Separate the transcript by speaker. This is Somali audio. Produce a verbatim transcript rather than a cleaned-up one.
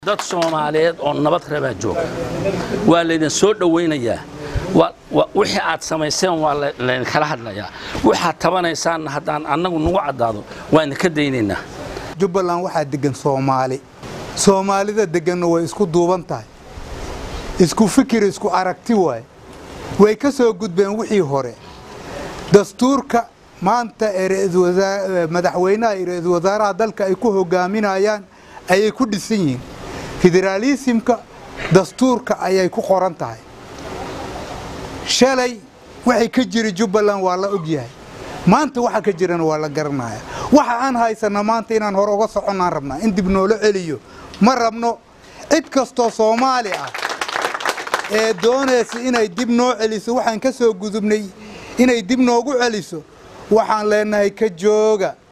Speaker 1: dad Soomaaliyeed oo nabad raba joog waa leedin soo dhaweynaya wixii aad samayseen waa leen kala hadlaya waxa tabanaysaan hadaan anagu nugu cadaado waan ka deynayna
Speaker 2: Jubbaland waxa degan Soomaali Soomaalida degan way isku duuban tahay isku fikir isku aragti way way ka soo gudbeen wixii hore dastuurka maanta ee madaxweynaha iyo wasaaraha dalka ay ku hogaaminayaan ay ku dhisan yihiin federalismka dastuurka ayay ku qoran tahay shalay waxay ka jiri Jubbaland waa la ogyahay maanta waxa ka jirana waa la garanaya waxa aan haysana maanta inaan hor uga soconaan rabnaa in dib noolo celiyo ma rabno cid kasto Soomaali ah ee doonaysa inay dib noo celiso waxaan ka soo gudubnay inay dib noogu celiso waxaan leenahay ka jooga